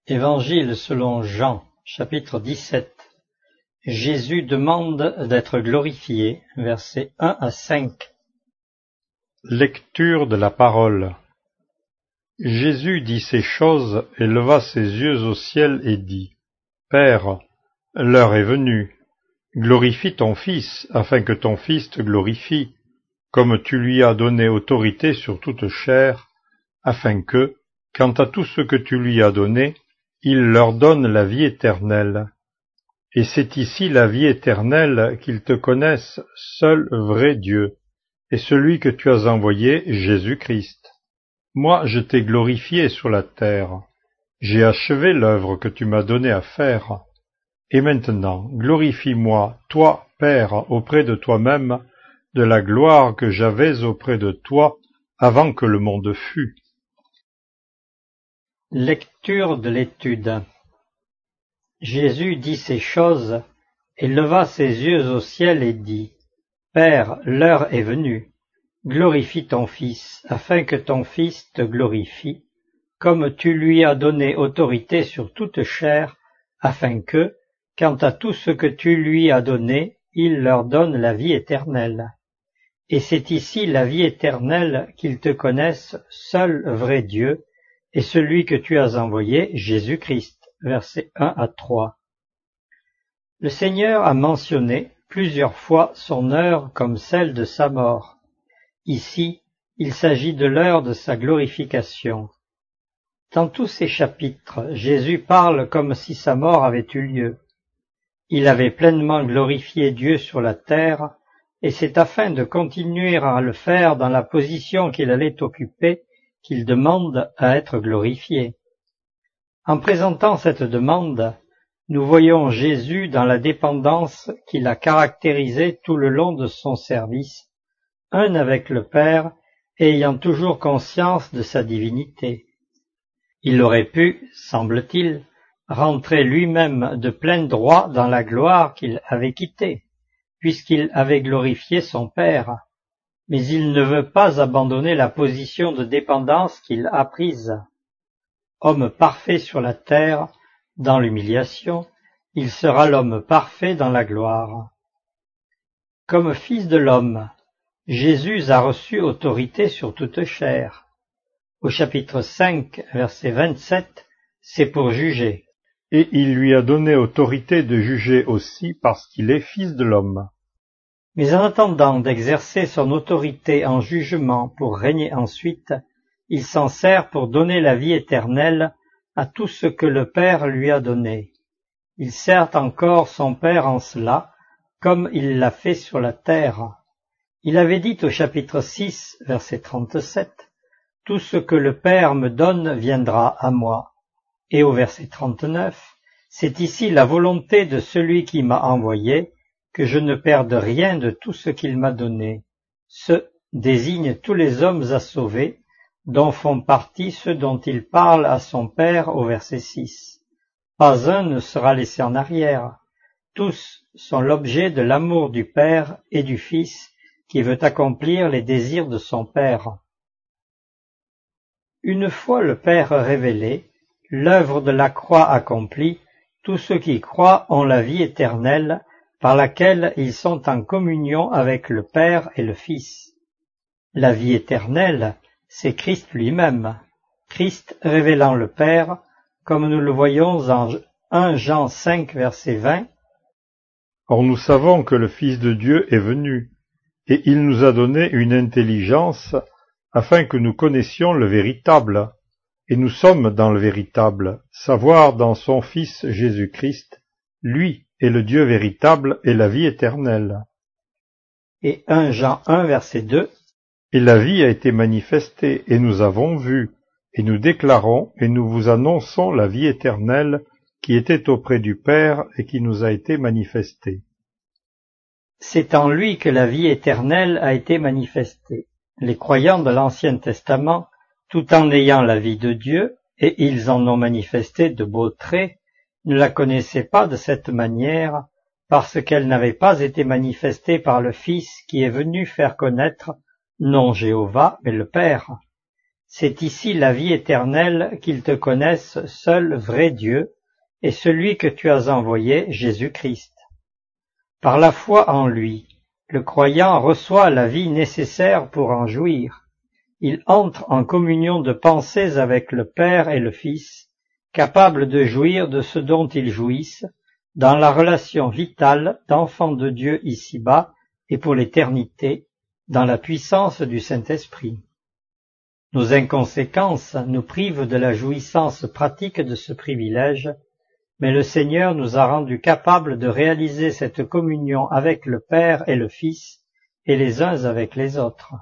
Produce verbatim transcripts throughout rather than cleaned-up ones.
Évangile selon Jean, chapitre dix-sept. Jésus demande d'être glorifié, versets un à cinq. Lecture de la parole. Jésus dit ces choses et leva ses yeux au ciel et dit : Père, l'heure est venue. Glorifie ton Fils, afin que ton Fils te glorifie, comme tu lui as donné autorité sur toute chair, afin que, quant à tout ce que tu lui as donné, il leur donne la vie éternelle. Et c'est ici la vie éternelle, qu'ils te connaissent, seul vrai Dieu, et celui que tu as envoyé, Jésus-Christ. Moi, je t'ai glorifié sur la terre. J'ai achevé l'œuvre que tu m'as donnée à faire. Et maintenant, glorifie-moi, toi, Père, auprès de toi-même, de la gloire que j'avais auprès de toi avant que le monde fût. Lecture de l'étude. Jésus dit ces choses et leva ses yeux au ciel et dit : Père, l'heure est venue. Glorifie ton Fils, afin que ton Fils te glorifie, comme tu lui as donné autorité sur toute chair, afin que, quant à tout ce que tu lui as donné, il leur donne la vie éternelle. Et c'est ici la vie éternelle, qu'ils te connaissent, seul vrai Dieu, et celui que tu as envoyé, Jésus-Christ. Versets un à trois. Le Seigneur a mentionné plusieurs fois son heure comme celle de sa mort. Ici, il s'agit de l'heure de sa glorification. Dans tous ces chapitres, Jésus parle comme si sa mort avait eu lieu. Il avait pleinement glorifié Dieu sur la terre, et c'est afin de continuer à le faire dans la position qu'il allait occuper qu'il demande à être glorifié. En présentant cette demande, nous voyons Jésus dans la dépendance qui l'a caractérisé tout le long de son service, un avec le Père et ayant toujours conscience de sa divinité. Il aurait pu, semble-t-il, rentrer lui-même de plein droit dans la gloire qu'il avait quittée, puisqu'il avait glorifié son Père, mais il ne veut pas abandonner la position de dépendance qu'il a prise. Homme parfait sur la terre, dans l'humiliation, il sera l'homme parfait dans la gloire. Comme Fils de l'homme, Jésus a reçu autorité sur toute chair. Au chapitre cinq, verset vingt-sept, c'est pour juger. Et il lui a donné autorité de juger aussi parce qu'il est Fils de l'homme. Mais en attendant d'exercer son autorité en jugement pour régner ensuite, il s'en sert pour donner la vie éternelle à tout ce que le Père lui a donné. Il sert encore son Père en cela, comme il l'a fait sur la terre. Il avait dit au chapitre six, verset trente-sept, « Tout ce que le Père me donne viendra à moi. » Et au verset trente-neuf, « C'est ici la volonté de celui qui m'a envoyé, que je ne perde rien de tout ce qu'il m'a donné. » Ce désigne tous les hommes à sauver, dont font partie ceux dont il parle à son Père au verset six. Pas un ne sera laissé en arrière. Tous sont l'objet de l'amour du Père et du Fils qui veut accomplir les désirs de son Père. Une fois le Père révélé, l'œuvre de la croix accomplie, tous ceux qui croient ont la vie éternelle par laquelle ils sont en communion avec le Père et le Fils. La vie éternelle, c'est Christ lui-même, Christ révélant le Père, comme nous le voyons en premier Jean cinq, verset vingt. Or nous savons que le Fils de Dieu est venu, et il nous a donné une intelligence, afin que nous connaissions le véritable, et nous sommes dans le véritable, savoir dans son Fils Jésus-Christ, lui est le Dieu véritable et la vie éternelle. Et premier Jean un, verset deux. Et la vie a été manifestée, et nous avons vu, et nous déclarons, et nous vous annonçons la vie éternelle qui était auprès du Père et qui nous a été manifestée. C'est en lui que la vie éternelle a été manifestée. Les croyants de l'Ancien Testament, tout en ayant la vie de Dieu, et ils en ont manifesté de beaux traits, ne la connaissaient pas de cette manière, parce qu'elle n'avait pas été manifestée par le Fils qui est venu faire connaître non Jéhovah, mais le Père. C'est ici la vie éternelle, qu'ils te connaissent, seul vrai Dieu, et celui que tu as envoyé, Jésus-Christ. Par la foi en lui, le croyant reçoit la vie nécessaire pour en jouir. Il entre en communion de pensées avec le Père et le Fils, capable de jouir de ce dont ils jouissent, dans la relation vitale d'enfants de Dieu ici-bas et pour l'éternité, dans la puissance du Saint-Esprit. Nos inconséquences nous privent de la jouissance pratique de ce privilège, mais le Seigneur nous a rendus capables de réaliser cette communion avec le Père et le Fils, et les uns avec les autres.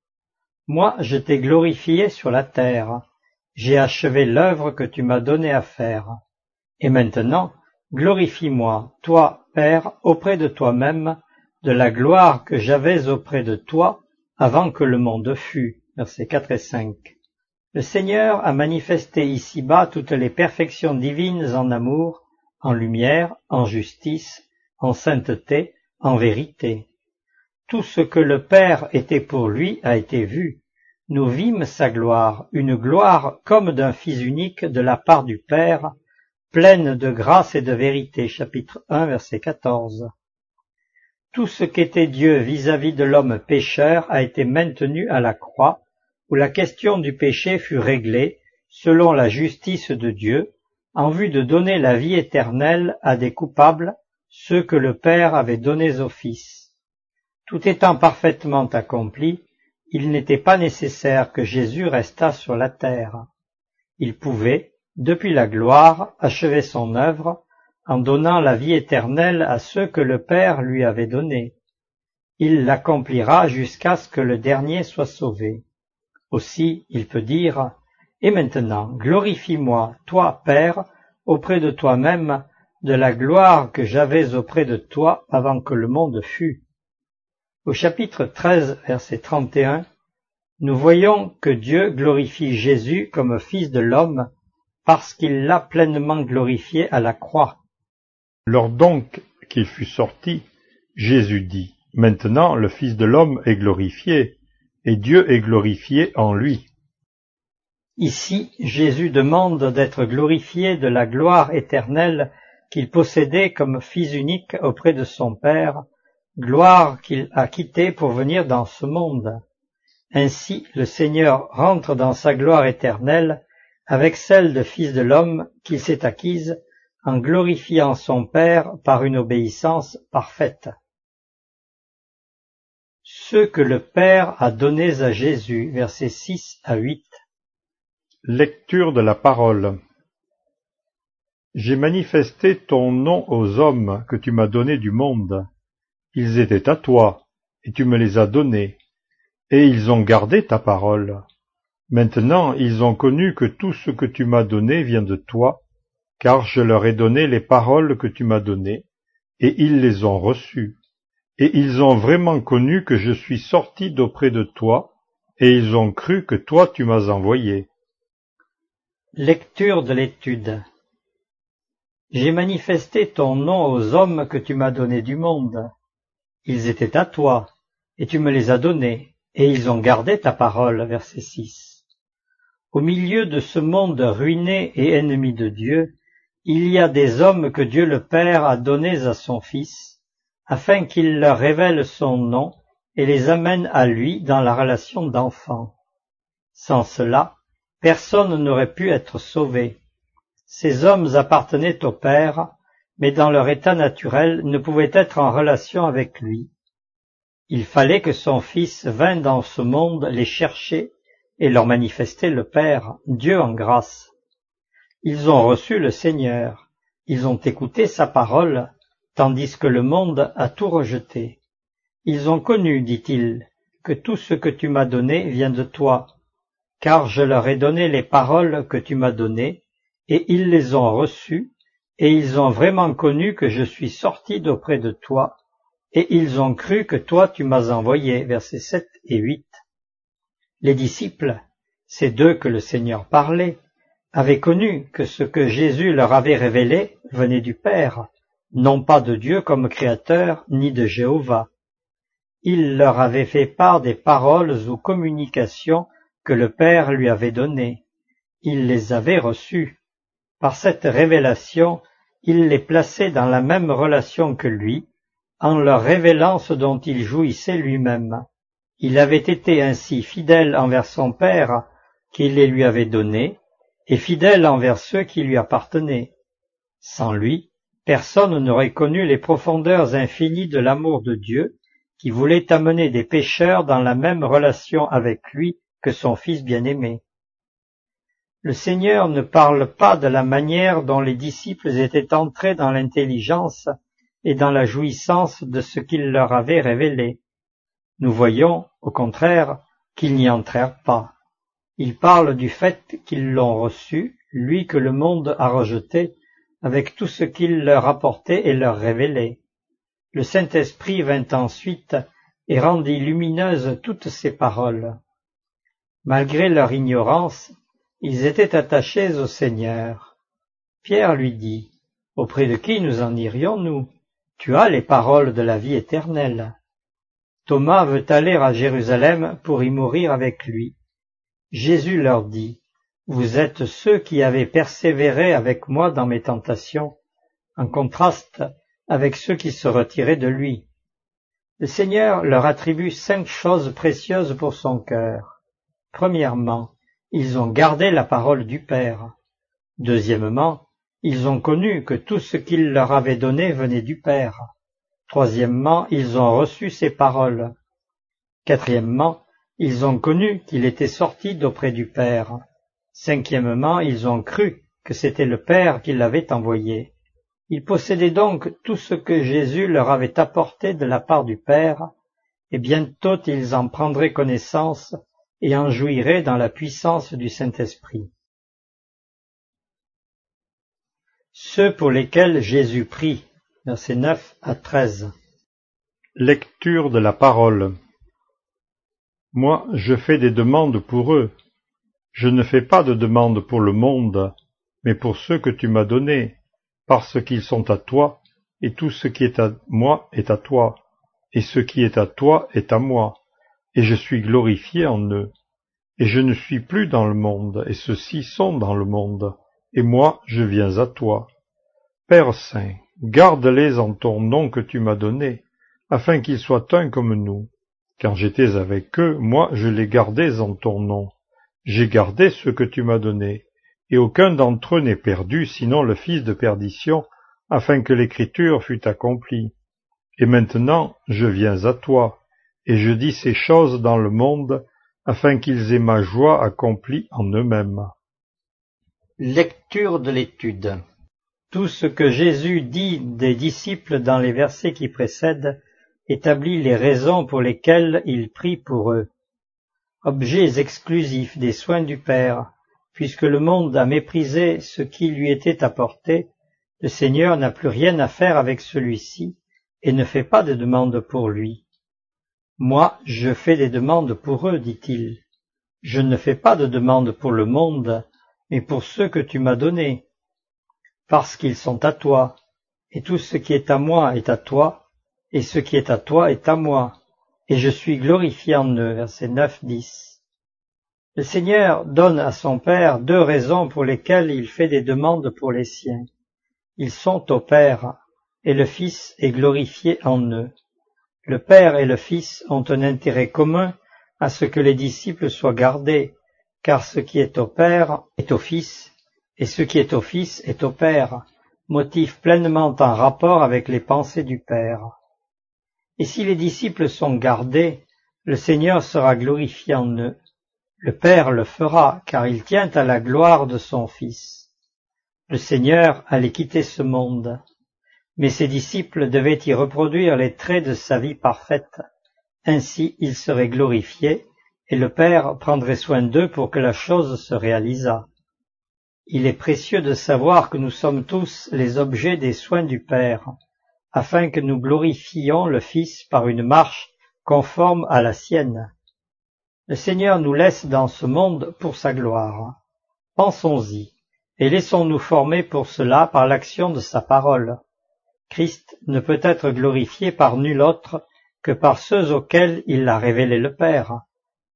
Moi, je t'ai glorifié sur la terre, j'ai achevé l'œuvre que tu m'as donné à faire. Et maintenant, glorifie-moi, toi, Père, auprès de toi-même, de la gloire que j'avais auprès de toi avant que le monde fût. Versets quatre et cinq. Le Seigneur a manifesté ici-bas toutes les perfections divines en amour, en lumière, en justice, en sainteté, en vérité. Tout ce que le Père était pour lui a été vu. Nous vîmes sa gloire, une gloire comme d'un Fils unique de la part du Père, pleine de grâce et de vérité. Chapitre un, verset quatorze. Tout ce qu'était Dieu vis-à-vis de l'homme pécheur a été maintenu à la croix, où la question du péché fut réglée, selon la justice de Dieu, en vue de donner la vie éternelle à des coupables, ceux que le Père avait donnés au Fils. Tout étant parfaitement accompli, il n'était pas nécessaire que Jésus restât sur la terre. Il pouvait, depuis la gloire, achever son œuvre, en donnant la vie éternelle à ceux que le Père lui avait donnés. Il l'accomplira jusqu'à ce que le dernier soit sauvé. Aussi, il peut dire, « Et maintenant, glorifie-moi, toi, Père, auprès de toi-même, de la gloire que j'avais auprès de toi avant que le monde fût. » Au chapitre treize, verset trente et un, nous voyons que Dieu glorifie Jésus comme Fils de l'homme, parce qu'il l'a pleinement glorifié à la croix. Lors donc qu'il fut sorti, Jésus dit, « Maintenant le Fils de l'homme est glorifié, et Dieu est glorifié en lui. » Ici, Jésus demande d'être glorifié de la gloire éternelle qu'il possédait comme Fils unique auprès de son Père, gloire qu'il a quittée pour venir dans ce monde. Ainsi, le Seigneur rentre dans sa gloire éternelle avec celle de Fils de l'homme qu'il s'est acquise en glorifiant son Père par une obéissance parfaite. Ceux que le Père a donnés à Jésus, versets six à huit. Lecture de la parole. J'ai manifesté ton nom aux hommes que tu m'as donnés du monde. Ils étaient à toi, et tu me les as donnés, et ils ont gardé ta parole. Maintenant ils ont connu que tout ce que tu m'as donné vient de toi, car je leur ai donné les paroles que tu m'as données, et ils les ont reçues. Et ils ont vraiment connu que je suis sorti d'auprès de toi, et ils ont cru que toi tu m'as envoyé. Lecture de l'étude. J'ai manifesté ton nom aux hommes que tu m'as donnés du monde. Ils étaient à toi, et tu me les as donnés, et ils ont gardé ta parole. Verset six. Au milieu de ce monde ruiné et ennemi de Dieu, il y a des hommes que Dieu le Père a donnés à son Fils, afin qu'il leur révèle son nom et les amène à lui dans la relation d'enfant. Sans cela, personne n'aurait pu être sauvé. Ces hommes appartenaient au Père, mais dans leur état naturel ne pouvaient être en relation avec lui. Il fallait que son Fils vînt dans ce monde les chercher et leur manifester le Père, Dieu en grâce. Ils ont reçu le Seigneur, ils ont écouté sa parole, tandis que le monde a tout rejeté. Ils ont connu, dit-il, que tout ce que tu m'as donné vient de toi, car je leur ai donné les paroles que tu m'as données, et ils les ont reçues, et ils ont vraiment connu que je suis sorti d'auprès de toi, et ils ont cru que toi tu m'as envoyé. Versets sept et huit. Les disciples, ces deux que le Seigneur parlait, avaient connu que ce que Jésus leur avait révélé venait du Père, non pas de Dieu comme créateur, ni de Jéhovah. Il leur avait fait part des paroles ou communications que le Père lui avait données. Il les avait reçues. Par cette révélation, il les plaçait dans la même relation que lui, en leur révélant ce dont il jouissait lui-même. Il avait été ainsi fidèle envers son Père, qui les lui avait donnés, et fidèle envers ceux qui lui appartenaient. Sans lui, personne n'aurait connu les profondeurs infinies de l'amour de Dieu, qui voulait amener des pécheurs dans la même relation avec lui que son Fils bien-aimé. Le Seigneur ne parle pas de la manière dont les disciples étaient entrés dans l'intelligence et dans la jouissance de ce qu'il leur avait révélé. Nous voyons, au contraire, qu'ils n'y entrèrent pas. Il parle du fait qu'ils l'ont reçu, lui que le monde a rejeté, avec tout ce qu'il leur apportait et leur révélait. Le Saint-Esprit vint ensuite et rendit lumineuses toutes ces paroles. Malgré leur ignorance, ils étaient attachés au Seigneur. Pierre lui dit, « Auprès de qui nous en irions-nous? Tu as les paroles de la vie éternelle. » Thomas veut aller à Jérusalem pour y mourir avec lui. Jésus leur dit, « Vous êtes ceux qui avez persévéré avec moi dans mes tentations, en contraste avec ceux qui se retiraient de lui. » Le Seigneur leur attribue cinq choses précieuses pour son cœur. Premièrement, ils ont gardé la parole du Père. Deuxièmement, ils ont connu que tout ce qu'il leur avait donné venait du Père. Troisièmement, ils ont reçu ses paroles. Quatrièmement, ils ont connu qu'il était sorti d'auprès du Père. Cinquièmement, ils ont cru que c'était le Père qui l'avait envoyé. Ils possédaient donc tout ce que Jésus leur avait apporté de la part du Père, et bientôt ils en prendraient connaissance et en jouiraient dans la puissance du Saint-Esprit. Ceux pour lesquels Jésus prie, versets neuf à treize. Lecture de la parole. Moi, je fais des demandes pour eux. Je ne fais pas de demandes pour le monde, mais pour ceux que tu m'as donnés, parce qu'ils sont à toi, et tout ce qui est à moi est à toi, et ce qui est à toi est à moi, et je suis glorifié en eux. Et je ne suis plus dans le monde, et ceux-ci sont dans le monde, et moi je viens à toi. Père Saint, garde-les en ton nom que tu m'as donné, afin qu'ils soient un comme nous. Quand j'étais avec eux, moi je les gardais en ton nom. J'ai gardé ce que tu m'as donné, et aucun d'entre eux n'est perdu, sinon le fils de perdition, afin que l'écriture fût accomplie. Et maintenant je viens à toi, et je dis ces choses dans le monde, afin qu'ils aient ma joie accomplie en eux-mêmes. Lecture de l'étude. Tout ce que Jésus dit des disciples dans les versets qui précèdent établit les raisons pour lesquelles il prie pour eux. Objets exclusifs des soins du Père, puisque le monde a méprisé ce qui lui était apporté, le Seigneur n'a plus rien à faire avec celui-ci et ne fait pas de demande pour lui. Moi, je fais des demandes pour eux, dit-il. Je ne fais pas de demande pour le monde, mais pour ceux que tu m'as donnés, parce qu'ils sont à toi, et tout ce qui est à moi est à toi, et ce qui est à toi est à moi, et je suis glorifié en eux. Versets neuf à dix. Le Seigneur donne à son Père deux raisons pour lesquelles il fait des demandes pour les siens. Ils sont au Père, et le Fils est glorifié en eux. Le Père et le Fils ont un intérêt commun à ce que les disciples soient gardés, car ce qui est au Père est au Fils, et ce qui est au Fils est au Père, motif pleinement en rapport avec les pensées du Père. Et si les disciples sont gardés, le Seigneur sera glorifié en eux. Le Père le fera, car il tient à la gloire de son Fils. Le Seigneur allait quitter ce monde, mais ses disciples devaient y reproduire les traits de sa vie parfaite. Ainsi ils seraient glorifiés, et le Père prendrait soin d'eux pour que la chose se réalisât. Il est précieux de savoir que nous sommes tous les objets des soins du Père, afin que nous glorifions le Fils par une marche conforme à la sienne. Le Seigneur nous laisse dans ce monde pour sa gloire. Pensons-y, et laissons-nous former pour cela par l'action de sa parole. Christ ne peut être glorifié par nul autre que par ceux auxquels il a révélé le Père.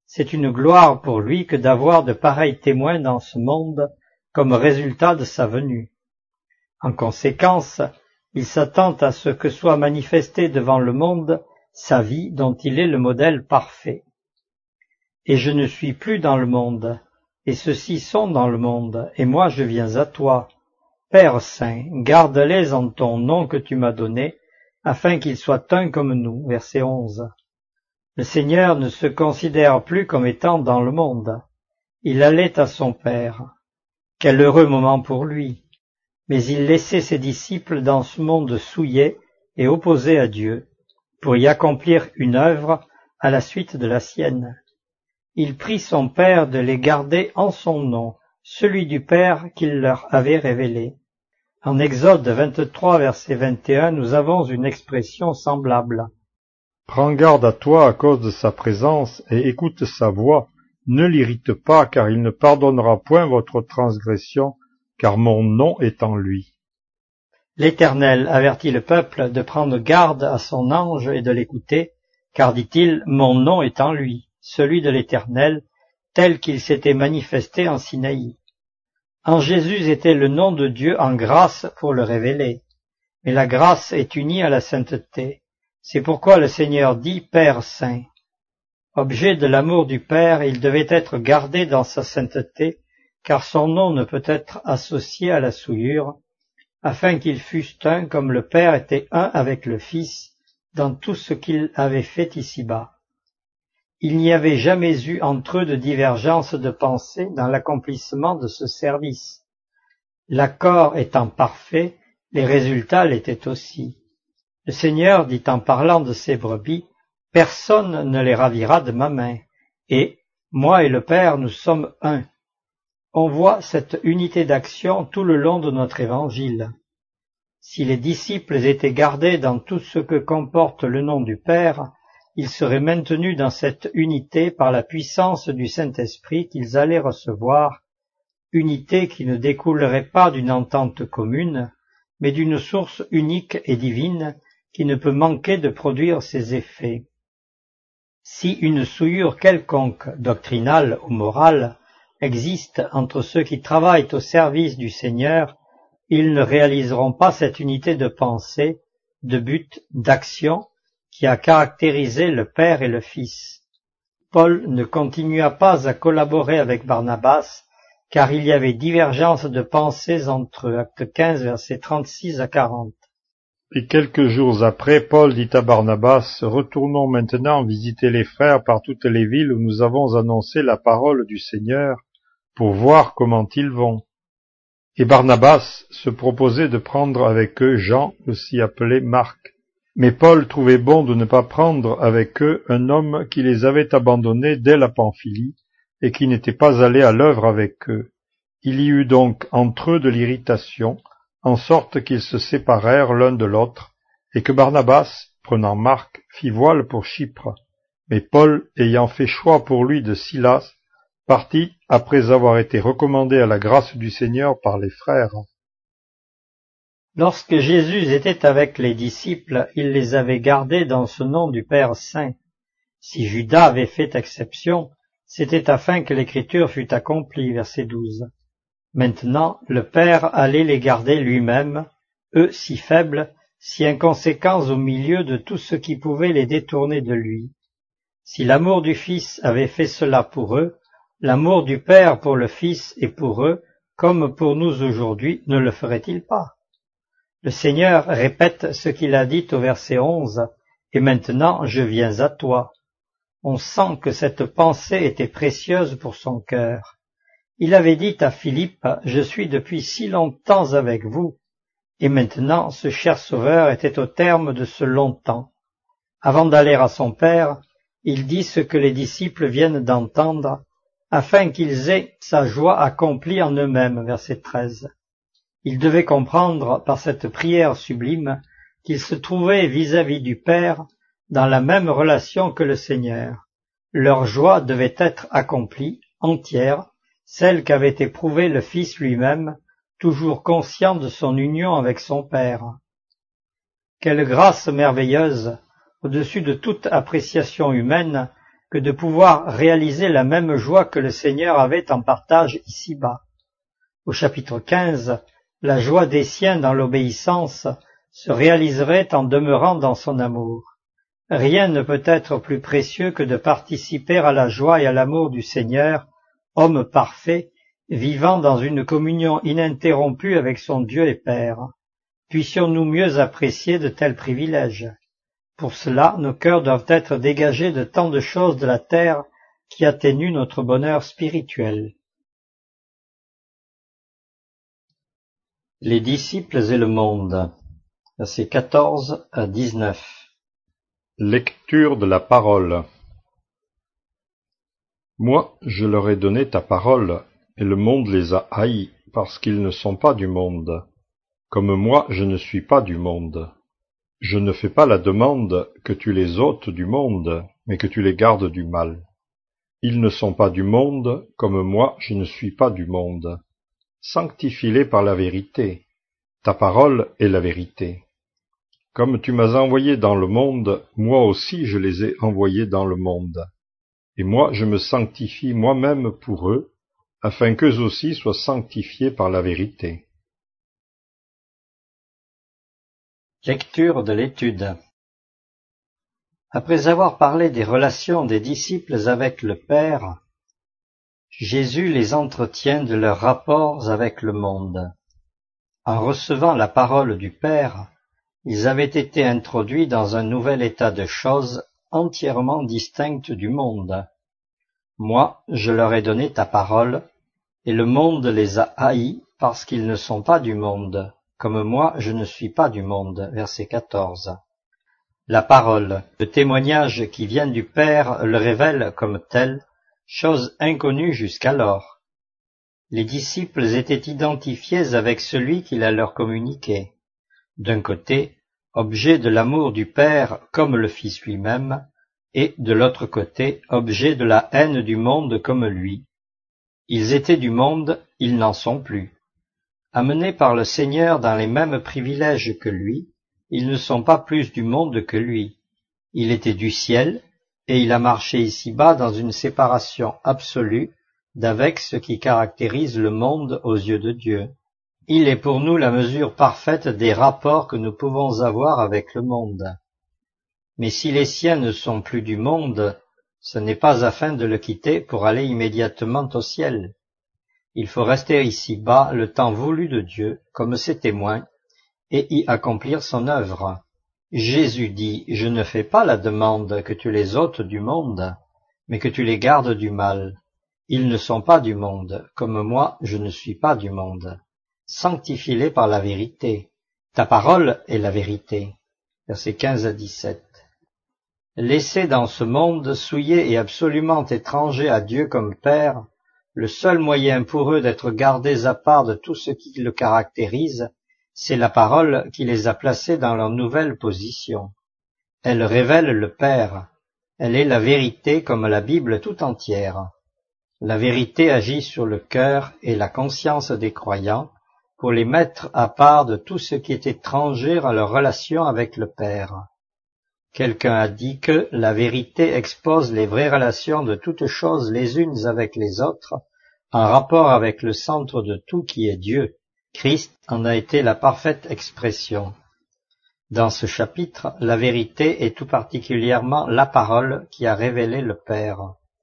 C'est une gloire pour lui que d'avoir de pareils témoins dans ce monde comme résultat de sa venue. En conséquence, il s'attend à ce que soit manifesté devant le monde sa vie dont il est le modèle parfait. Et je ne suis plus dans le monde, et ceux-ci sont dans le monde, et moi je viens à toi. Père saint, garde-les en ton nom que tu m'as donné, afin qu'ils soient un comme nous. Verset onze. Le Seigneur ne se considère plus comme étant dans le monde. Il allait à son Père. Quel heureux moment pour lui! Mais il laissait ses disciples dans ce monde souillé et opposé à Dieu, pour y accomplir une œuvre à la suite de la sienne. Il prie son Père de les garder en son nom, celui du Père qu'il leur avait révélé. En Exode vingt-trois, verset vingt et un, nous avons une expression semblable. Prends garde à toi à cause de sa présence et écoute sa voix. Ne l'irrite pas, car il ne pardonnera point votre transgression, car mon nom est en lui. L'Éternel avertit le peuple de prendre garde à son ange et de l'écouter, car, dit-il, mon nom est en lui, celui de l'Éternel, tel qu'il s'était manifesté en Sinaï. En Jésus était le nom de Dieu en grâce pour le révéler, mais la grâce est unie à la sainteté. C'est pourquoi le Seigneur dit « Père saint ». Objet de l'amour du Père, il devait être gardé dans sa sainteté, car son nom ne peut être associé à la souillure, afin qu'ils fussent un comme le Père était un avec le Fils dans tout ce qu'il avait fait ici-bas. Il n'y avait jamais eu entre eux de divergence de pensée dans l'accomplissement de ce service. L'accord étant parfait, les résultats l'étaient aussi. Le Seigneur dit en parlant de ses brebis, « Personne ne les ravira de ma main, et moi et le Père nous sommes un. » On voit cette unité d'action tout le long de notre évangile. Si les disciples étaient gardés dans tout ce que comporte le nom du Père, ils seraient maintenus dans cette unité par la puissance du Saint-Esprit qu'ils allaient recevoir, unité qui ne découlerait pas d'une entente commune, mais d'une source unique et divine qui ne peut manquer de produire ses effets. Si une souillure quelconque, doctrinale ou morale, existe entre ceux qui travaillent au service du Seigneur, ils ne réaliseront pas cette unité de pensée, de but, d'action, qui a caractérisé le Père et le Fils. Paul ne continua pas à collaborer avec Barnabas, car il y avait divergence de pensées entre eux. Acte quinze, versets trente-six à quarante. Et quelques jours après, Paul dit à Barnabas, « Retournons maintenant visiter les frères par toutes les villes où nous avons annoncé la parole du Seigneur, pour voir comment ils vont. » Et Barnabas se proposait de prendre avec eux Jean, aussi appelé Marc. Mais Paul trouvait bon de ne pas prendre avec eux un homme qui les avait abandonnés dès la Pamphylie, et qui n'était pas allé à l'œuvre avec eux. Il y eut donc entre eux de l'irritation, en sorte qu'ils se séparèrent l'un de l'autre, et que Barnabas, prenant Marc, fit voile pour Chypre. Mais Paul, ayant fait choix pour lui de Silas, partit après avoir été recommandé à la grâce du Seigneur par les frères. Lorsque Jésus était avec les disciples, il les avait gardés dans ce nom du Père saint. Si Judas avait fait exception, c'était afin que l'Écriture fût accomplie, verset douze. Maintenant, le Père allait les garder lui-même, eux si faibles, si inconséquents au milieu de tout ce qui pouvait les détourner de lui. Si l'amour du Fils avait fait cela pour eux, l'amour du Père pour le Fils et pour eux, comme pour nous aujourd'hui, ne le ferait-il pas? Le Seigneur répète ce qu'il a dit au verset onze, « Et maintenant je viens à toi ». On sent que cette pensée était précieuse pour son cœur. Il avait dit à Philippe, « Je suis depuis si longtemps avec vous », et maintenant ce cher Sauveur était au terme de ce longtemps. Avant d'aller à son Père, il dit ce que les disciples viennent d'entendre, afin qu'ils aient sa joie accomplie en eux-mêmes, verset treize. Ils devaient comprendre par cette prière sublime qu'ils se trouvaient vis-à-vis du Père dans la même relation que le Seigneur. Leur joie devait être accomplie, entière, celle qu'avait éprouvée le Fils lui-même, toujours conscient de son union avec son Père. Quelle grâce merveilleuse, au-dessus de toute appréciation humaine, que de pouvoir réaliser la même joie que le Seigneur avait en partage ici-bas. Au chapitre quinze, la joie des siens dans l'obéissance se réaliserait en demeurant dans son amour. Rien ne peut être plus précieux que de participer à la joie et à l'amour du Seigneur, homme parfait, vivant dans une communion ininterrompue avec son Dieu et Père. Puissions-nous mieux apprécier de tels privilèges? Pour cela, nos cœurs doivent être dégagés de tant de choses de la terre qui atténuent notre bonheur spirituel. Les disciples et le monde, versets quatorze à dix-neuf. Lecture de la parole. Moi, je leur ai donné ta parole, et le monde les a haïs, parce qu'ils ne sont pas du monde. Comme moi, je ne suis pas du monde. Je ne fais pas la demande que tu les ôtes du monde, mais que tu les gardes du mal. Ils ne sont pas du monde, comme moi, je ne suis pas du monde. Sanctifie-les par la vérité. Ta parole est la vérité. Comme tu m'as envoyé dans le monde, moi aussi je les ai envoyés dans le monde. Et moi je me sanctifie moi-même pour eux, afin qu'eux aussi soient sanctifiés par la vérité. Lecture de l'étude. Après avoir parlé des relations des disciples avec le Père, Jésus les entretient de leurs rapports avec le monde. En recevant la parole du Père, ils avaient été introduits dans un nouvel état de choses entièrement distinct du monde. Moi, je leur ai donné ta parole, et le monde les a haïs parce qu'ils ne sont pas du monde, comme moi je ne suis pas du monde. Verset quatorze. La parole, le témoignage qui vient du Père le révèle comme tel, chose inconnue jusqu'alors. Les disciples étaient identifiés avec celui qui la leur communiquait. D'un côté, objet de l'amour du Père comme le Fils lui-même, et de l'autre côté, objet de la haine du monde comme lui. Ils étaient du monde, ils n'en sont plus. Amenés par le Seigneur dans les mêmes privilèges que lui, ils ne sont pas plus du monde que lui. Il était du ciel, et il a marché ici-bas dans une séparation absolue d'avec ce qui caractérise le monde aux yeux de Dieu. Il est pour nous la mesure parfaite des rapports que nous pouvons avoir avec le monde. Mais si les siens ne sont plus du monde, ce n'est pas afin de le quitter pour aller immédiatement au ciel. Il faut rester ici-bas le temps voulu de Dieu, comme ses témoins, et y accomplir son œuvre. Jésus dit, « Je ne fais pas la demande que tu les ôtes du monde, mais que tu les gardes du mal. Ils ne sont pas du monde, comme moi je ne suis pas du monde. Sanctifie-les par la vérité. Ta parole est la vérité. » Versets quinze à dix-sept. Laissés dans ce monde souillé et absolument étranger à Dieu comme Père, le seul moyen pour eux d'être gardés à part de tout ce qui le caractérise, c'est la parole qui les a placés dans leur nouvelle position. Elle révèle le Père. Elle est la vérité comme la Bible tout entière. La vérité agit sur le cœur et la conscience des croyants pour les mettre à part de tout ce qui est étranger à leur relation avec le Père. Quelqu'un a dit que la vérité expose les vraies relations de toutes choses les unes avec les autres, en rapport avec le centre de tout qui est Dieu. Christ en a été la parfaite expression. Dans ce chapitre, la vérité est tout particulièrement la parole qui a révélé le Père.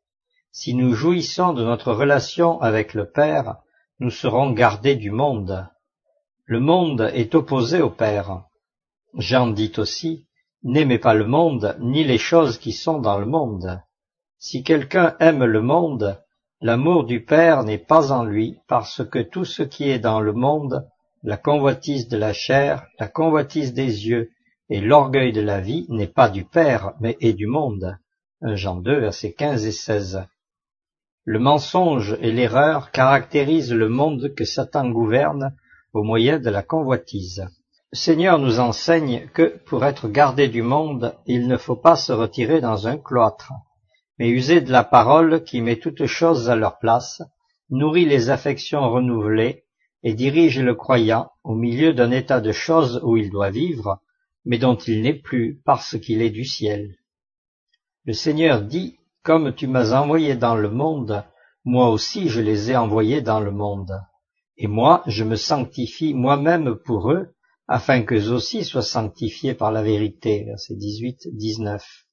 Si nous jouissons de notre relation avec le Père, nous serons gardés du monde. Le monde est opposé au Père. Jean dit aussi, « N'aimez pas le monde, ni les choses qui sont dans le monde. » Si quelqu'un aime le monde, l'amour du Père n'est pas en lui, parce que tout ce qui est dans le monde, la convoitise de la chair, la convoitise des yeux et l'orgueil de la vie n'est pas du Père, mais est du monde. un Jean deux, versets quinze et seize. Le mensonge et l'erreur caractérisent le monde que Satan gouverne au moyen de la convoitise. Le Seigneur nous enseigne que, pour être gardé du monde, il ne faut pas se retirer dans un cloître, mais user de la parole qui met toutes choses à leur place, nourrit les affections renouvelées et dirige le croyant au milieu d'un état de choses où il doit vivre, mais dont il n'est plus parce qu'il est du ciel. Le Seigneur dit comme tu m'as envoyé dans le monde, moi aussi je les ai envoyés dans le monde. Et moi, je me sanctifie moi-même pour eux, afin qu'eux aussi soient sanctifiés par la vérité. Versets dix-huit à dix-neuf.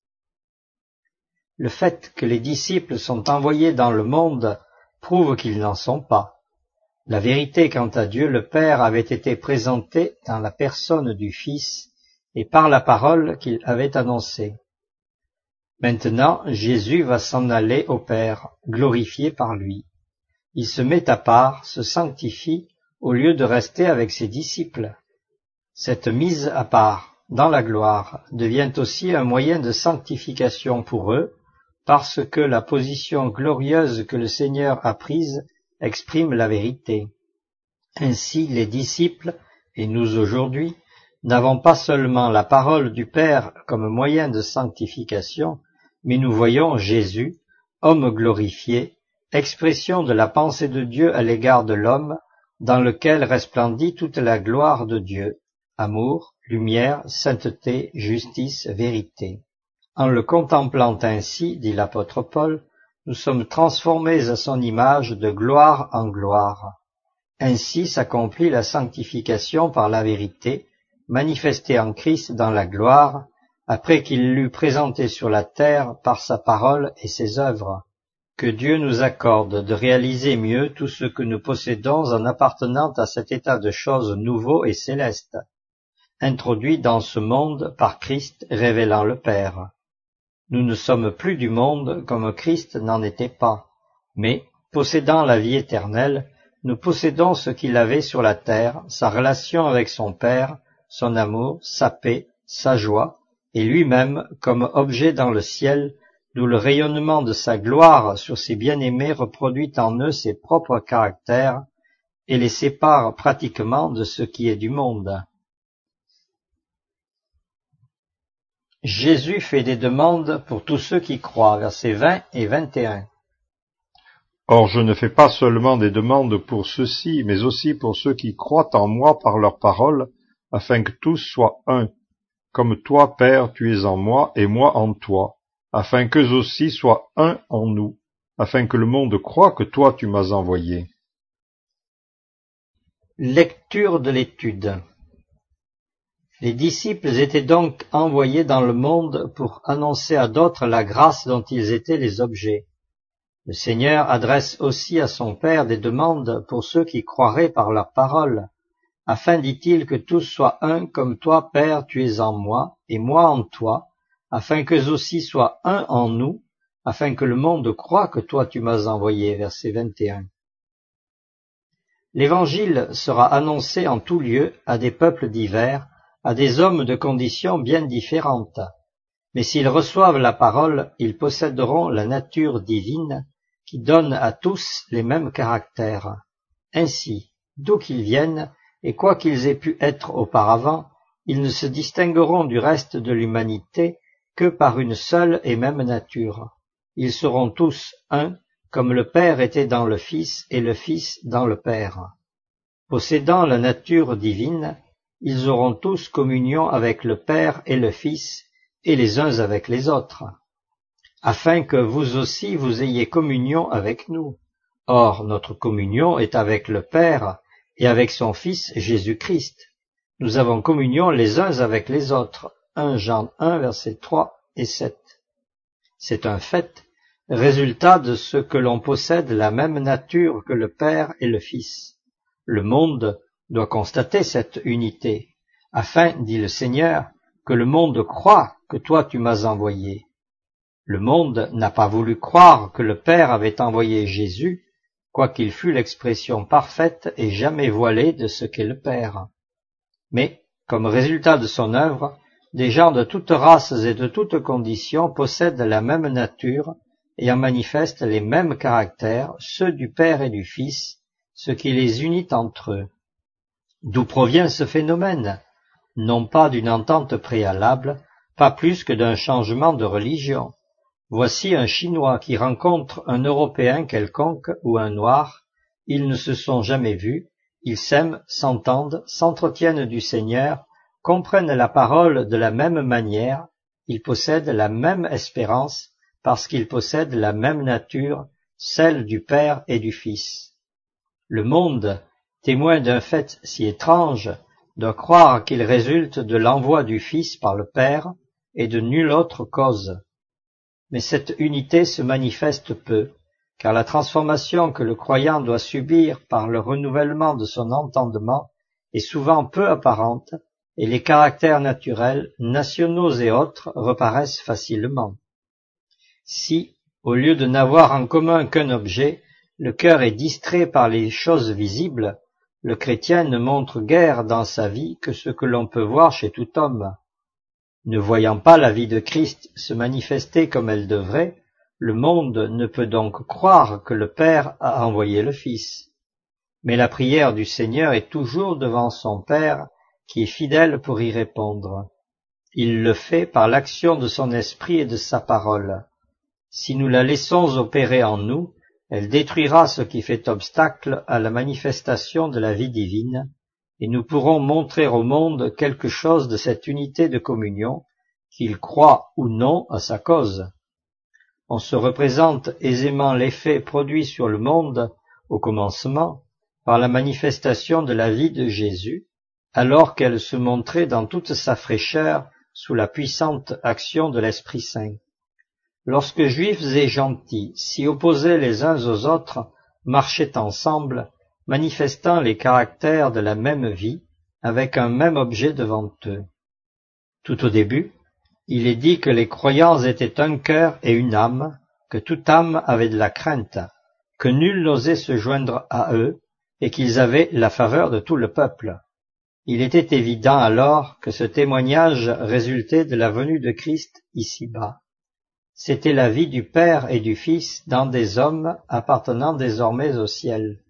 Le fait que les disciples sont envoyés dans le monde prouve qu'ils n'en sont pas. La vérité quant à Dieu le Père avait été présentée dans la personne du Fils et par la parole qu'il avait annoncée. Maintenant, Jésus va s'en aller au Père, glorifié par lui. Il se met à part, se sanctifie, au lieu de rester avec ses disciples. Cette mise à part, dans la gloire, devient aussi un moyen de sanctification pour eux, parce que la position glorieuse que le Seigneur a prise exprime la vérité. Ainsi, les disciples, et nous aujourd'hui, n'avons pas seulement la parole du Père comme moyen de sanctification, mais nous voyons Jésus, homme glorifié, expression de la pensée de Dieu à l'égard de l'homme, dans lequel resplendit toute la gloire de Dieu, amour, lumière, sainteté, justice, vérité. En le contemplant ainsi, dit l'apôtre Paul, nous sommes transformés à son image de gloire en gloire. Ainsi s'accomplit la sanctification par la vérité, manifestée en Christ dans la gloire, après qu'il l'eut présenté sur la terre par sa parole et ses œuvres. Que Dieu nous accorde de réaliser mieux tout ce que nous possédons en appartenant à cet état de choses nouveau et céleste, introduit dans ce monde par Christ révélant le Père. Nous ne sommes plus du monde comme Christ n'en était pas, mais, possédant la vie éternelle, nous possédons ce qu'il avait sur la terre, sa relation avec son Père, son amour, sa paix, sa joie, et lui-même comme objet dans le ciel, d'où le rayonnement de sa gloire sur ses bien-aimés reproduit en eux ses propres caractères et les sépare pratiquement de ce qui est du monde. Jésus fait des demandes pour tous ceux qui croient, versets vingt et vingt et un. Or je ne fais pas seulement des demandes pour ceux-ci, mais aussi pour ceux qui croient en moi par leur parole, afin que tous soient un. Comme toi, Père, tu es en moi, et moi en toi, afin qu'eux aussi soient un en nous, afin que le monde croie que toi tu m'as envoyé. Lecture de l'étude. Les disciples étaient donc envoyés dans le monde pour annoncer à d'autres la grâce dont ils étaient les objets. Le Seigneur adresse aussi à son Père des demandes pour ceux qui croiraient par leur parole, afin, dit-il, que tous soient un comme toi, Père, tu es en moi, et moi en toi, afin qu'eux aussi soient un en nous, afin que le monde croie que toi tu m'as envoyé. Verset vingt et un. L'Évangile sera annoncé en tout lieu à des peuples divers, à des hommes de conditions bien différentes. Mais s'ils reçoivent la parole, ils posséderont la nature divine qui donne à tous les mêmes caractères. Ainsi, d'où qu'ils viennent, et quoi qu'ils aient pu être auparavant, ils ne se distingueront du reste de l'humanité que par une seule et même nature. Ils seront tous un, comme le Père était dans le Fils et le Fils dans le Père. Possédant la nature divine, ils auront tous communion avec le Père et le Fils, et les uns avec les autres, afin que vous aussi vous ayez communion avec nous. Or, notre communion est avec le Père et avec son Fils Jésus-Christ. Nous avons communion les uns avec les autres. un Jean un, versets trois et sept. C'est un fait, résultat de ce que l'on possède la même nature que le Père et le Fils. Le monde doit constater cette unité, afin, dit le Seigneur, que le monde croie que toi tu m'as envoyé. Le monde n'a pas voulu croire que le Père avait envoyé Jésus, quoiqu'il fût l'expression parfaite et jamais voilée de ce qu'est le Père. Mais, comme résultat de son œuvre, des gens de toutes races et de toutes conditions possèdent la même nature et en manifestent les mêmes caractères, ceux du Père et du Fils, ce qui les unit entre eux. D'où provient ce phénomène? Non pas d'une entente préalable, pas plus que d'un changement de religion. Voici un Chinois qui rencontre un Européen quelconque ou un Noir, ils ne se sont jamais vus, ils s'aiment, s'entendent, s'entretiennent du Seigneur, comprennent la parole de la même manière, ils possèdent la même espérance, parce qu'ils possèdent la même nature, celle du Père et du Fils. Le monde, témoin d'un fait si étrange, doit croire qu'il résulte de l'envoi du Fils par le Père et de nulle autre cause. Mais cette unité se manifeste peu, car la transformation que le croyant doit subir par le renouvellement de son entendement est souvent peu apparente, et les caractères naturels, nationaux et autres, reparaissent facilement. Si, au lieu de n'avoir en commun qu'un objet, le cœur est distrait par les choses visibles, le chrétien ne montre guère dans sa vie que ce que l'on peut voir chez tout homme. Ne voyant pas la vie de Christ se manifester comme elle devrait, le monde ne peut donc croire que le Père a envoyé le Fils. Mais la prière du Seigneur est toujours devant son Père, qui est fidèle pour y répondre. Il le fait par l'action de son esprit et de sa parole. Si nous la laissons opérer en nous, elle détruira ce qui fait obstacle à la manifestation de la vie divine, et nous pourrons montrer au monde quelque chose de cette unité de communion, qu'il croit ou non à sa cause. On se représente aisément l'effet produit sur le monde, au commencement, par la manifestation de la vie de Jésus, alors qu'elle se montrait dans toute sa fraîcheur sous la puissante action de l'Esprit Saint. Lorsque Juifs et gentils, si opposés les uns aux autres, marchaient ensemble, manifestant les caractères de la même vie, avec un même objet devant eux. Tout au début, il est dit que les croyants étaient un cœur et une âme, que toute âme avait de la crainte, que nul n'osait se joindre à eux, et qu'ils avaient la faveur de tout le peuple. Il était évident alors que ce témoignage résultait de la venue de Christ ici-bas. C'était la vie du Père et du Fils dans des hommes appartenant désormais au ciel.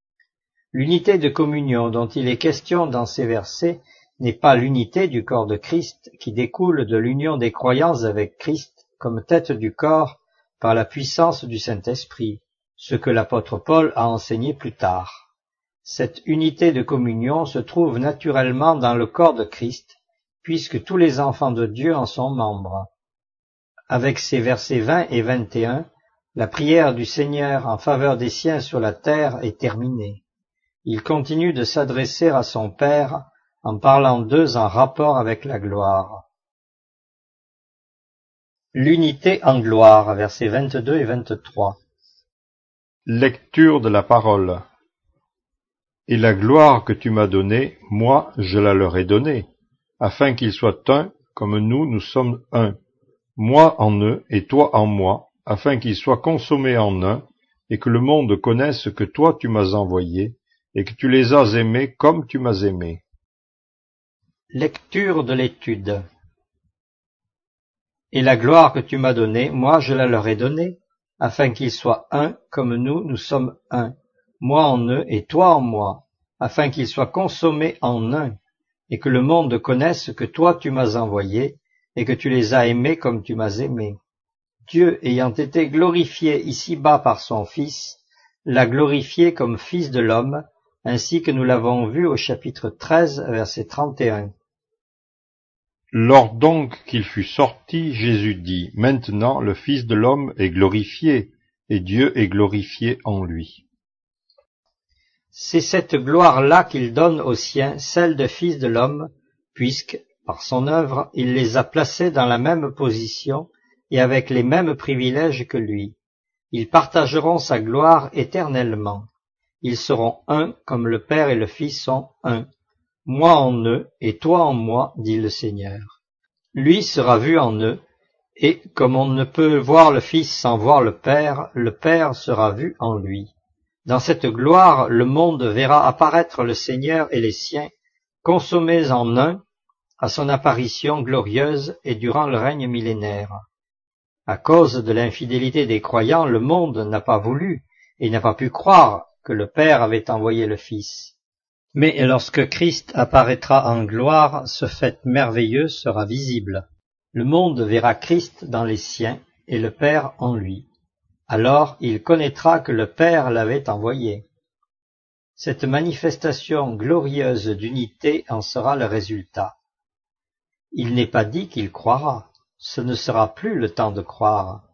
L'unité de communion dont il est question dans ces versets n'est pas l'unité du corps de Christ qui découle de l'union des croyants avec Christ comme tête du corps par la puissance du Saint-Esprit, ce que l'apôtre Paul a enseigné plus tard. Cette unité de communion se trouve naturellement dans le corps de Christ, puisque tous les enfants de Dieu en sont membres. Avec ces versets vingt et vingt et un, la prière du Seigneur en faveur des siens sur la terre est terminée. Il continue de s'adresser à son Père en parlant d'eux en rapport avec la gloire. L'unité en gloire, versets vingt-deux et vingt-trois. Lecture de la parole. Et la gloire que tu m'as donnée, moi je la leur ai donnée, afin qu'ils soient un comme nous, nous sommes un. Moi en eux et toi en moi, afin qu'ils soient consommés en un, et que le monde connaisse que toi tu m'as envoyé, et que tu les as aimés comme tu m'as aimé. Lecture de l'étude. Et la gloire que tu m'as donnée, moi je la leur ai donnée, afin qu'ils soient un comme nous, nous sommes un, moi en eux et toi en moi, afin qu'ils soient consommés en un, et que le monde connaisse que toi tu m'as envoyé, et que tu les as aimés comme tu m'as aimé. Dieu, ayant été glorifié ici-bas par son Fils, l'a glorifié comme Fils de l'homme, ainsi que nous l'avons vu au chapitre treize, verset trente et un. Lors donc qu'il fut sorti, Jésus dit, « Maintenant le Fils de l'homme est glorifié, et Dieu est glorifié en lui. » C'est cette gloire-là qu'il donne aux siens, celle de Fils de l'homme, puisque, par son œuvre, il les a placés dans la même position et avec les mêmes privilèges que lui. Ils partageront sa gloire éternellement. Ils seront un comme le Père et le Fils sont un. Moi en eux et toi en moi, dit le Seigneur. Lui sera vu en eux, et comme on ne peut voir le Fils sans voir le Père, le Père sera vu en lui. Dans cette gloire, le monde verra apparaître le Seigneur et les siens, consommés en un, à son apparition glorieuse et durant le règne millénaire. À cause de l'infidélité des croyants, le monde n'a pas voulu et n'a pas pu croire que le Père avait envoyé le Fils. Mais lorsque Christ apparaîtra en gloire, ce fait merveilleux sera visible. Le monde verra Christ dans les siens et le Père en lui. Alors il connaîtra que le Père l'avait envoyé. Cette manifestation glorieuse d'unité en sera le résultat. Il n'est pas dit qu'il croira, ce ne sera plus le temps de croire.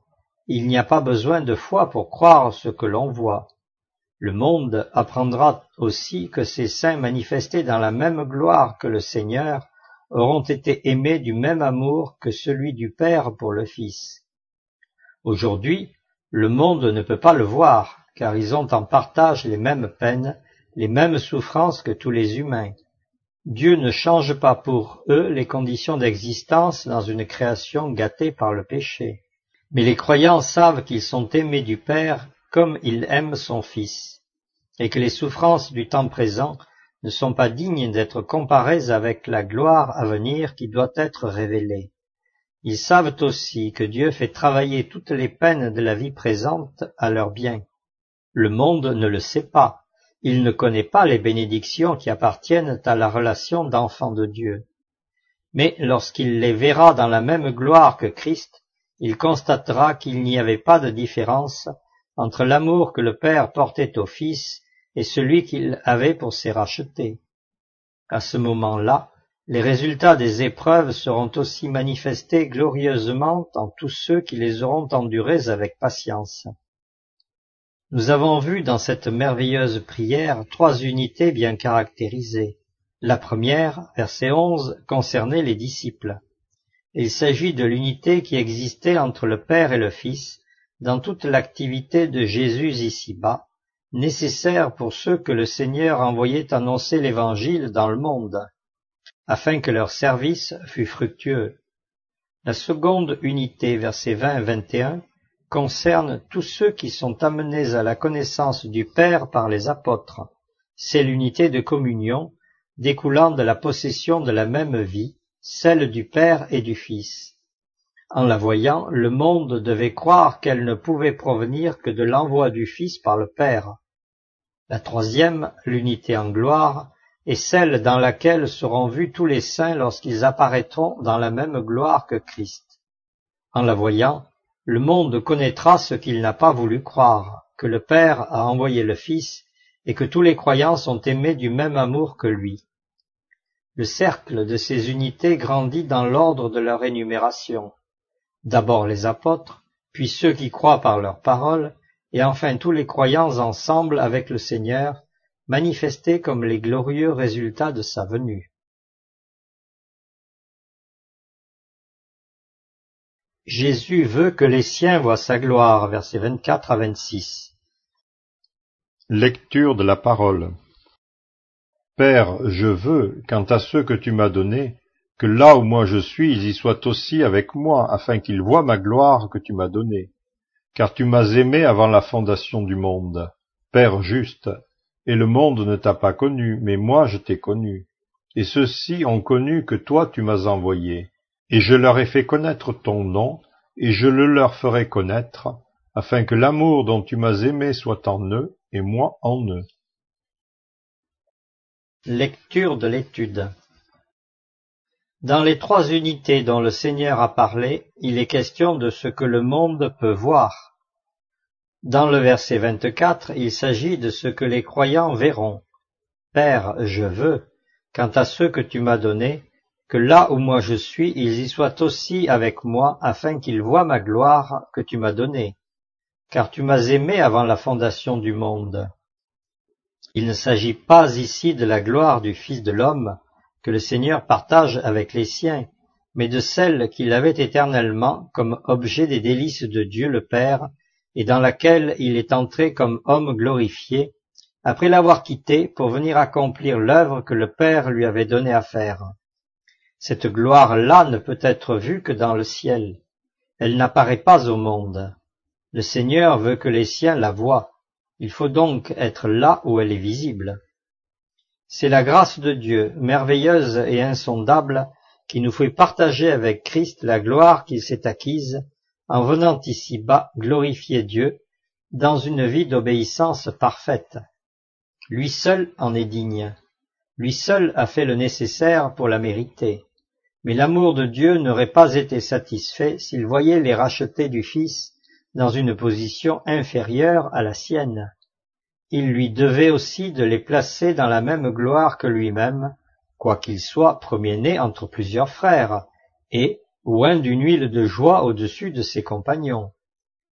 il n'y a pas besoin de foi pour croire ce que l'on voit. Le monde apprendra aussi que ces saints manifestés dans la même gloire que le Seigneur auront été aimés du même amour que celui du Père pour le Fils. Aujourd'hui, le monde ne peut pas le voir, car ils ont en partage les mêmes peines, les mêmes souffrances que tous les humains. Dieu ne change pas pour eux les conditions d'existence dans une création gâtée par le péché. Mais les croyants savent qu'ils sont aimés du Père comme il aime son Fils, et que les souffrances du temps présent ne sont pas dignes d'être comparées avec la gloire à venir qui doit être révélée. Ils savent aussi que Dieu fait travailler toutes les peines de la vie présente à leur bien. Le monde ne le sait pas. Il ne connaît pas les bénédictions qui appartiennent à la relation d'enfant de Dieu. Mais lorsqu'il les verra dans la même gloire que Christ, il constatera qu'il n'y avait pas de différence entre l'amour que le Père portait au Fils et celui qu'il avait pour ses rachetés. À ce moment-là, les résultats des épreuves seront aussi manifestés glorieusement en tous ceux qui les auront endurés avec patience. Nous avons vu dans cette merveilleuse prière trois unités bien caractérisées. La première, verset onze, concernait les disciples. Il s'agit de l'unité qui existait entre le Père et le Fils dans toute l'activité de Jésus ici-bas, nécessaire pour ceux que le Seigneur envoyait annoncer l'Évangile dans le monde, afin que leur service fût fructueux. La seconde unité, versets vingt et vingt et un, concerne tous ceux qui sont amenés à la connaissance du Père par les apôtres. C'est l'unité de communion découlant de la possession de la même vie, celle du Père et du Fils. En la voyant, le monde devait croire qu'elle ne pouvait provenir que de l'envoi du Fils par le Père. La troisième, l'unité en gloire, est celle dans laquelle seront vus tous les saints lorsqu'ils apparaîtront dans la même gloire que Christ. En la voyant, le monde connaîtra ce qu'il n'a pas voulu croire, que le Père a envoyé le Fils et que tous les croyants sont aimés du même amour que lui. Le cercle de ces unités grandit dans l'ordre de leur énumération. D'abord les apôtres, puis ceux qui croient par leur parole, et enfin tous les croyants ensemble avec le Seigneur, manifestés comme les glorieux résultats de sa venue. Jésus veut que les siens voient sa gloire, versets vingt-quatre à vingt-six. Lecture de la parole. Père, je veux, quant à ceux que tu m'as donnés, que là où moi je suis, ils y soient aussi avec moi, afin qu'ils voient ma gloire que tu m'as donnée. Car tu m'as aimé avant la fondation du monde, Père juste, et le monde ne t'a pas connu, mais moi je t'ai connu. Et ceux-ci ont connu que toi tu m'as envoyé. Et je leur ai fait connaître ton nom, et je le leur ferai connaître, afin que l'amour dont tu m'as aimé soit en eux, et moi en eux. Lecture de l'étude. Dans les trois unités dont le Seigneur a parlé, il est question de ce que le monde peut voir. Dans le verset vingt-quatre, il s'agit de ce que les croyants verront. Père, je veux, quant à ceux que tu m'as donnés, que là où moi je suis, ils y soient aussi avec moi, afin qu'ils voient ma gloire que tu m'as donnée. Car tu m'as aimé avant la fondation du monde. Il ne s'agit pas ici de la gloire du Fils de l'homme, que le Seigneur partage avec les siens, mais de celle qu'il avait éternellement comme objet des délices de Dieu le Père, et dans laquelle il est entré comme homme glorifié, après l'avoir quitté pour venir accomplir l'œuvre que le Père lui avait donnée à faire. Cette gloire-là ne peut être vue que dans le ciel. Elle n'apparaît pas au monde. Le Seigneur veut que les siens la voient. Il faut donc être là où elle est visible. C'est la grâce de Dieu, merveilleuse et insondable, qui nous fait partager avec Christ la gloire qu'il s'est acquise en venant ici-bas glorifier Dieu dans une vie d'obéissance parfaite. Lui seul en est digne. Lui seul a fait le nécessaire pour la mériter. Mais l'amour de Dieu n'aurait pas été satisfait s'il voyait les rachetés du Fils dans une position inférieure à la sienne. Il lui devait aussi de les placer dans la même gloire que lui-même, quoiqu'il soit premier-né entre plusieurs frères, et oint d'une huile de joie au-dessus de ses compagnons.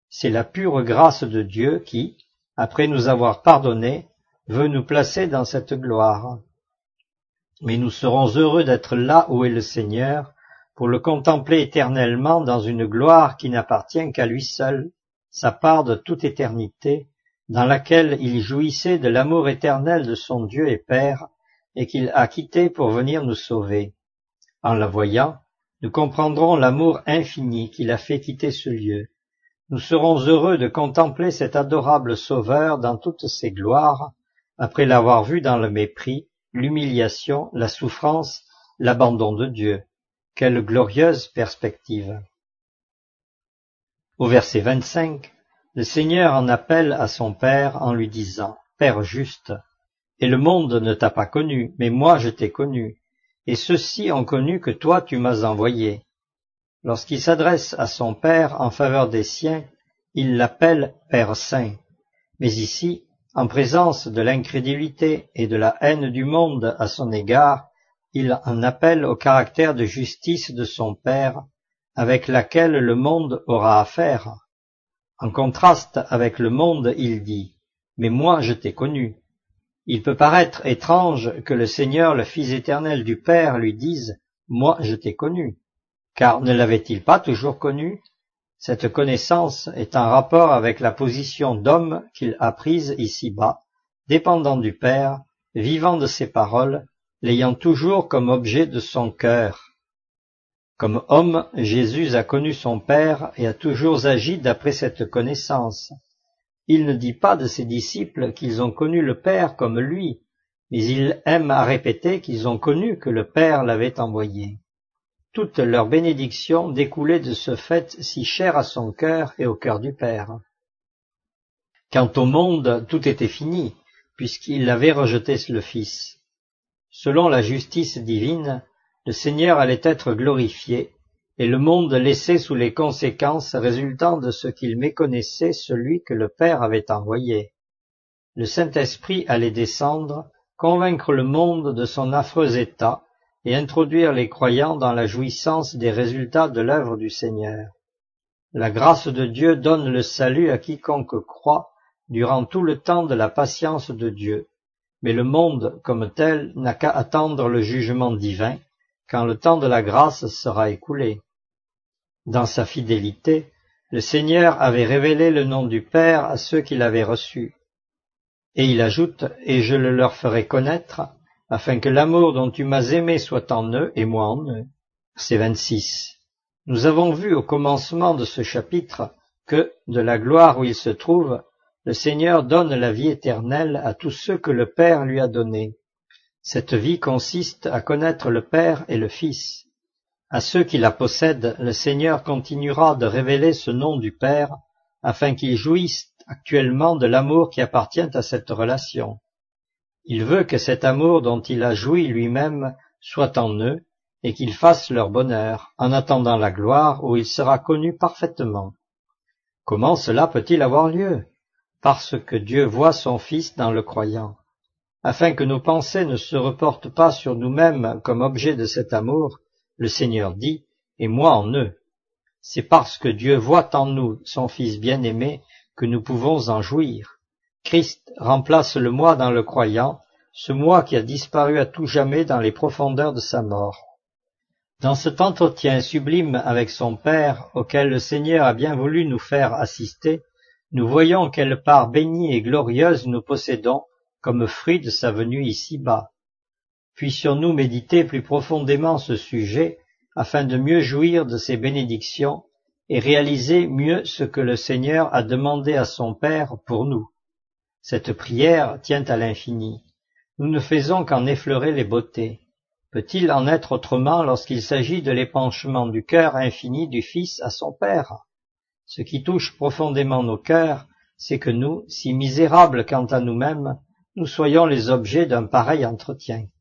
C'est la pure grâce de Dieu qui, après nous avoir pardonnés, veut nous placer dans cette gloire. Mais nous serons heureux d'être là où est le Seigneur, pour le contempler éternellement dans une gloire qui n'appartient qu'à lui seul, sa part de toute éternité, dans laquelle il jouissait de l'amour éternel de son Dieu et Père, et qu'il a quitté pour venir nous sauver. En la voyant, nous comprendrons l'amour infini qu'il a fait quitter ce lieu. Nous serons heureux de contempler cet adorable Sauveur dans toutes ses gloires, après l'avoir vu dans le mépris, l'humiliation, la souffrance, l'abandon de Dieu. Quelle glorieuse perspective! Au verset vingt-cinq, le Seigneur en appelle à son Père en lui disant « Père juste, et le monde ne t'a pas connu, mais moi je t'ai connu, et ceux-ci ont connu que toi tu m'as envoyé. » Lorsqu'il s'adresse à son Père en faveur des siens, il l'appelle Père Saint. Mais ici, en présence de l'incrédulité et de la haine du monde à son égard, il en appelle au caractère de justice de son Père, avec laquelle le monde aura affaire. En contraste avec le monde, il dit « Mais moi je t'ai connu ». Il peut paraître étrange que le Seigneur, le Fils éternel du Père, lui dise « Moi je t'ai connu », car ne l'avait-il pas toujours connu? Cette connaissance est en rapport avec la position d'homme qu'il a prise ici-bas, dépendant du Père, vivant de ses paroles, l'ayant toujours comme objet de son cœur. Comme homme, Jésus a connu son Père et a toujours agi d'après cette connaissance. Il ne dit pas de ses disciples qu'ils ont connu le Père comme lui, mais il aime à répéter qu'ils ont connu que le Père l'avait envoyé. Toute leur bénédiction découlait de ce fait si cher à son cœur et au cœur du Père. Quant au monde, tout était fini, puisqu'il avait rejeté le Fils. Selon la justice divine, le Seigneur allait être glorifié, et le monde laissé sous les conséquences résultant de ce qu'il méconnaissait celui que le Père avait envoyé. Le Saint-Esprit allait descendre, convaincre le monde de son affreux état, et introduire les croyants dans la jouissance des résultats de l'œuvre du Seigneur. La grâce de Dieu donne le salut à quiconque croit durant tout le temps de la patience de Dieu, mais le monde comme tel n'a qu'à attendre le jugement divin, quand le temps de la grâce sera écoulé. Dans sa fidélité, le Seigneur avait révélé le nom du Père à ceux qui l'avaient reçu. Et il ajoute « Et je le leur ferai connaître, afin que l'amour dont tu m'as aimé soit en eux et moi en eux. » C'est vingt-six. Nous avons vu au commencement de ce chapitre que, de la gloire où il se trouve, le Seigneur donne la vie éternelle à tous ceux que le Père lui a donnés. Cette vie consiste à connaître le Père et le Fils. À ceux qui la possèdent, le Seigneur continuera de révéler ce nom du Père, afin qu'ils jouissent actuellement de l'amour qui appartient à cette relation. Il veut que cet amour dont il a joui lui-même soit en eux, et qu'il fasse leur bonheur, en attendant la gloire où il sera connu parfaitement. Comment cela peut-il avoir lieu? Parce que Dieu voit son Fils dans le croyant. Afin que nos pensées ne se reportent pas sur nous-mêmes comme objet de cet amour, le Seigneur dit « Et moi en eux ». C'est parce que Dieu voit en nous son Fils bien-aimé que nous pouvons en jouir. Christ remplace le moi dans le croyant, ce moi qui a disparu à tout jamais dans les profondeurs de sa mort. Dans cet entretien sublime avec son Père, auquel le Seigneur a bien voulu nous faire assister, nous voyons quelle part bénie et glorieuse nous possédons comme fruit de sa venue ici-bas. Puissions-nous méditer plus profondément ce sujet, afin de mieux jouir de ses bénédictions et réaliser mieux ce que le Seigneur a demandé à son Père pour nous. Cette prière tient à l'infini. Nous ne faisons qu'en effleurer les beautés. Peut-il en être autrement lorsqu'il s'agit de l'épanchement du cœur infini du Fils à son Père? Ce qui touche profondément nos cœurs, c'est que nous, si misérables quant à nous-mêmes, nous soyons les objets d'un pareil entretien.